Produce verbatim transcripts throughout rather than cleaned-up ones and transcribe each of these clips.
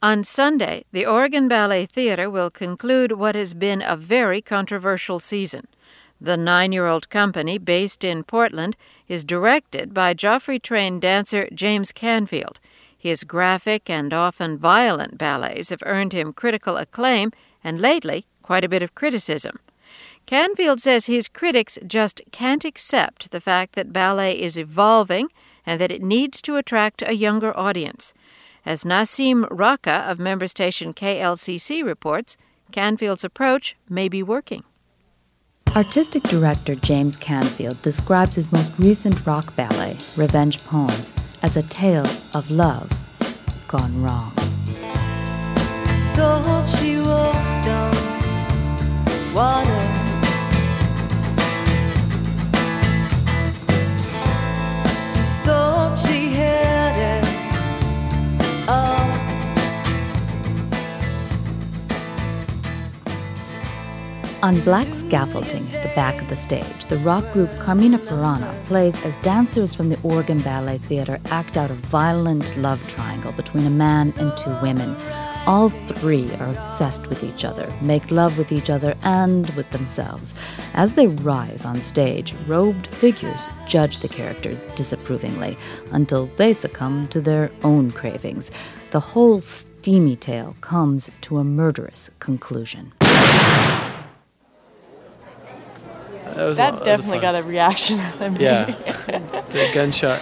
On Sunday, the Oregon Ballet Theater will conclude what has been a very controversial season. The nine-year-old company, based in Portland, is directed by Joffrey-trained dancer James Canfield. His graphic and often violent ballets have earned him critical acclaim and lately quite a bit of criticism. Canfield says his critics just can't accept the fact that ballet is evolving and that it needs to attract a younger audience. As Nassim Raqqa of member station K L C C reports, Canfield's approach may be working. Artistic director James Canfield describes his most recent rock ballet, Revenge Poems, as a tale of love gone wrong. Thought she walked on water. Thought she had it all. On black scaffolding at the back of the stage, the rock group Carmina Burana plays as dancers from the Oregon Ballet Theater act out a violent love triangle between a man and two women. All three are obsessed with each other, make love with each other and with themselves. As they writhe on stage, robed figures judge the characters disapprovingly until they succumb to their own cravings. The whole steamy tale comes to a murderous conclusion. That, was that a, that definitely a got a reaction out of me. Yeah, the gunshot.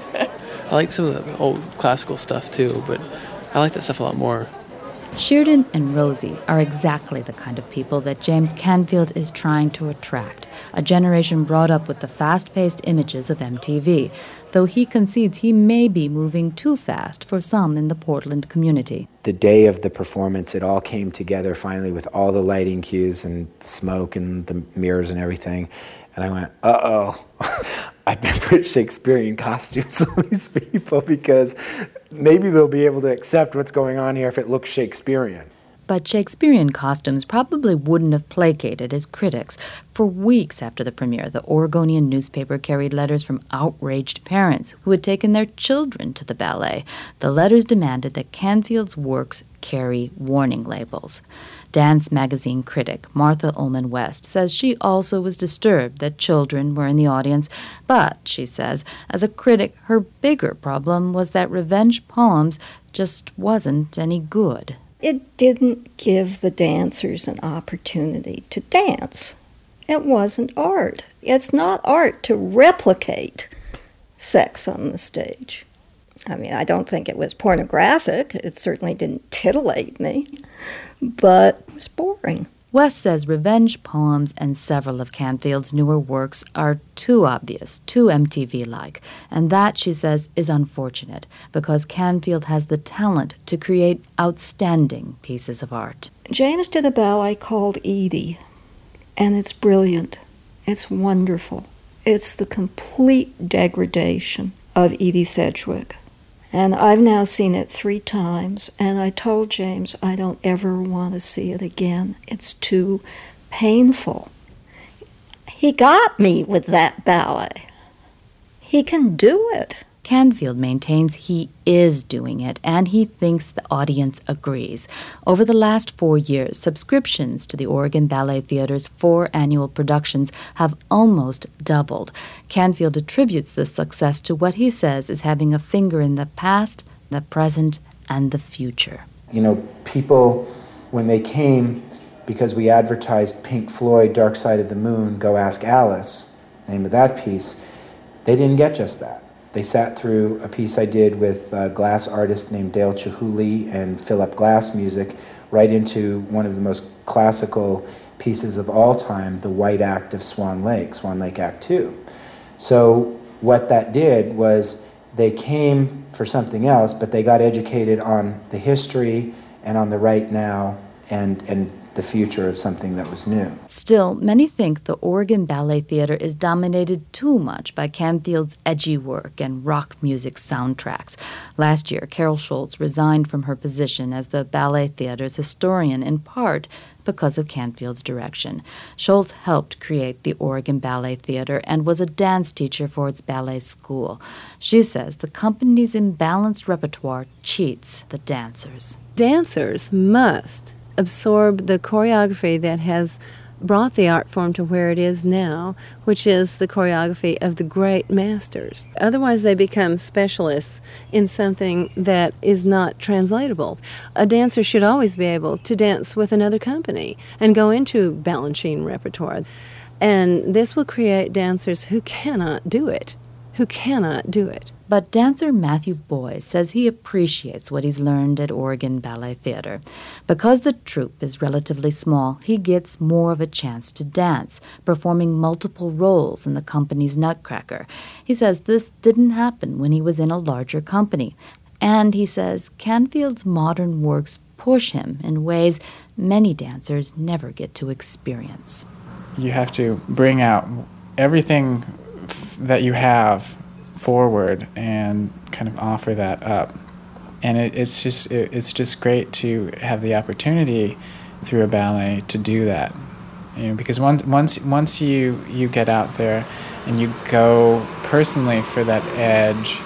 I like some of the old classical stuff too, but I like that stuff a lot more. Sheardon and Rosie are exactly the kind of people that James Canfield is trying to attract, a generation brought up with the fast-paced images of M T V, though he concedes he may be moving too fast for some in the Portland community. The day of the performance, it all came together finally with all the lighting cues and smoke and the mirrors and everything. And I went, uh-oh, I better put Shakespearean costumes on these people because maybe they'll be able to accept what's going on here if it looks Shakespearean. But Shakespearean costumes probably wouldn't have placated his critics. For weeks after the premiere, the Oregonian newspaper carried letters from outraged parents who had taken their children to the ballet. The letters demanded that Canfield's works carry warning labels. Dance magazine critic Martha Ullman West says she also was disturbed that children were in the audience, but, she says, as a critic, her bigger problem was that Revenge Poems just wasn't any good. It didn't give the dancers an opportunity to dance. It wasn't art. It's not art to replicate sex on the stage. I mean, I don't think it was pornographic. It certainly didn't titillate me, but it was boring. West says Revenge Poems and several of Canfield's newer works are too obvious, too M T V-like, and that, she says, is unfortunate because Canfield has the talent to create outstanding pieces of art. James did a ballet called Edie, and it's brilliant. It's wonderful. It's the complete degradation of Edie Sedgwick. And I've now seen it three times, and I told James I don't ever want to see it again. It's too painful. He got me with that ballet. He can do it. Canfield maintains he is doing it, and he thinks the audience agrees. Over the last four years, subscriptions to the Oregon Ballet Theater's four annual productions have almost doubled. Canfield attributes this success to what he says is having a finger in the past, the present, and the future. You know, people, when they came, because we advertised Pink Floyd, Dark Side of the Moon, Go Ask Alice, name of that piece, they didn't get just that. They sat through a piece I did with a glass artist named Dale Chihuly and Philip Glass music, right into one of the most classical pieces of all time, the White Act of Swan Lake, Swan Lake Act two. So what that did was they came for something else, but they got educated on the history and on the right now and, and the future of something that was new. Still, many think the Oregon Ballet Theater is dominated too much by Canfield's edgy work and rock music soundtracks. Last year, Carol Schultz resigned from her position as the Ballet Theater's historian, in part because of Canfield's direction. Schultz helped create the Oregon Ballet Theater and was a dance teacher for its ballet school. She says the company's imbalanced repertoire cheats the dancers. Dancers must absorb the choreography that has brought the art form to where it is now, which is the choreography of the great masters. Otherwise, they become specialists in something that is not translatable. A dancer should always be able to dance with another company and go into Balanchine repertoire. And this will create dancers who cannot do it, who cannot do it. But dancer Matthew Boyce says he appreciates what he's learned at Oregon Ballet Theatre. Because the troupe is relatively small, he gets more of a chance to dance, performing multiple roles in the company's Nutcracker. He says this didn't happen when he was in a larger company. And he says Canfield's modern works push him in ways many dancers never get to experience. You have to bring out everything that you have forward and kind of offer that up. And it, it's just it, it's just great to have the opportunity through a ballet to do that. You know, because once once once you, you get out there and you go personally for that edge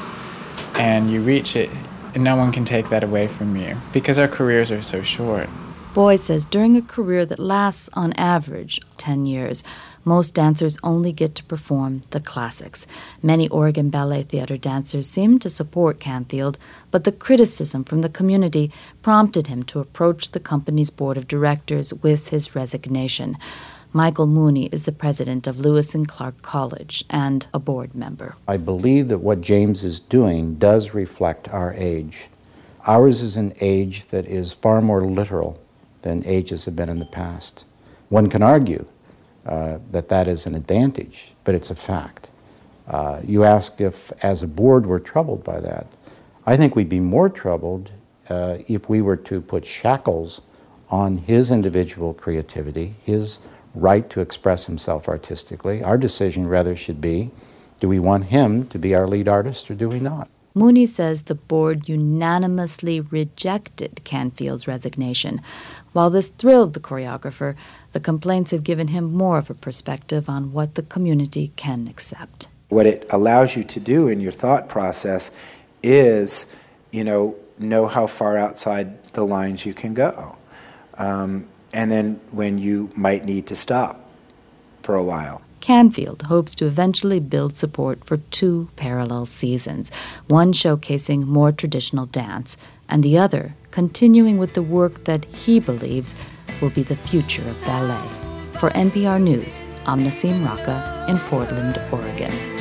and you reach it, no one can take that away from you because our careers are so short. Boyce says during a career that lasts on average ten years, most dancers only get to perform the classics. Many Oregon Ballet Theatre dancers seem to support Canfield, but the criticism from the community prompted him to approach the company's board of directors with his resignation. Michael Mooney is the president of Lewis and Clark College and a board member. I believe that what James is doing does reflect our age. Ours is an age that is far more literal than ages have been in the past. One can argue uh, that that is an advantage, but it's a fact. Uh, you ask if, as a board, we're troubled by that. I think we'd be more troubled uh, if we were to put shackles on his individual creativity, his right to express himself artistically. Our decision rather should be, do we want him to be our lead artist or do we not? Mooney says the board unanimously rejected Canfield's resignation. While this thrilled the choreographer, the complaints have given him more of a perspective on what the community can accept. What it allows you to do in your thought process is, you know, know how far outside the lines you can go. Um, and then when you might need to stop for a while. Canfield hopes to eventually build support for two parallel seasons, one showcasing more traditional dance, and the other continuing with the work that he believes will be the future of ballet. For N P R News, I'm Nasim Rocca in Portland, Oregon.